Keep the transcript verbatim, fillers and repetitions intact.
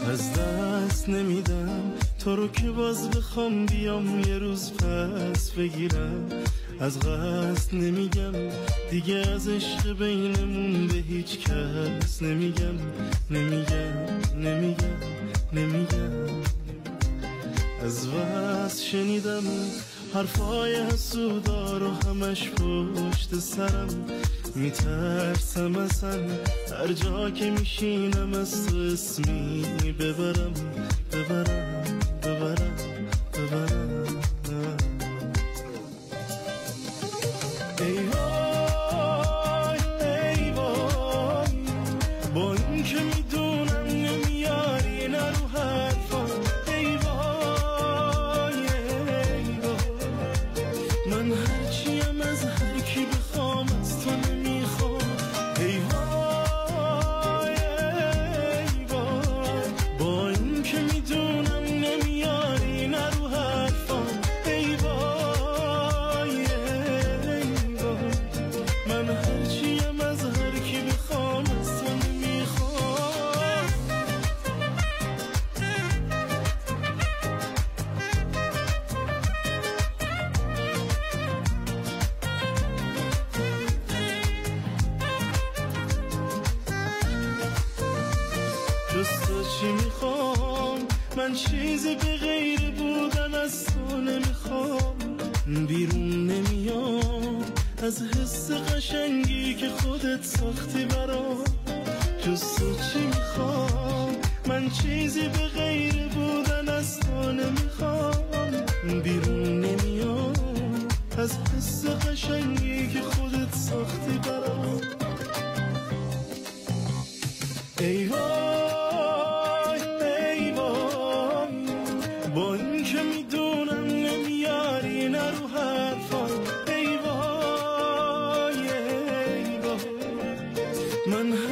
از دست نمیدم تو رو که باز بخوام بیام یه روز پس بگیرم. از قصد نمیگم دیگه از عشق بینمون به هیچ کس نمیگم نمیگم نمیگم نمیگم. از وصل شنیدم حرفای حسودا رو همش پشت سرم، میترسم اصلا هر جا که میشینم از تو اسمی ببرم ببرم ببرم ببرم. ای وای ای وای با این که میدونم نمیاری نرو حرفا. ای وای ای وای من هرچیم از هر کی بخوام از تو نمیخوام. ای وای ای وای با این که میدونم نمیاری نرو حرفا. ای وای ای وای من هرچیم از هر کی بخوام از تو نمیخوام. جز تو چی میخوام من؟ چیزی به غیر بودن از تو نمیخوام. بیرون نمیام از حس قشنگی که خودت ساختی برام. جز تو چی میخوام من؟ چیزی به غیر بودن از تو نمیخوام. بیرون نمیام از حس قشنگی که خودت ساختی برام. ای وای ای وای با این که میدونم نمیاری نرو حرفا. ای وای ای وای من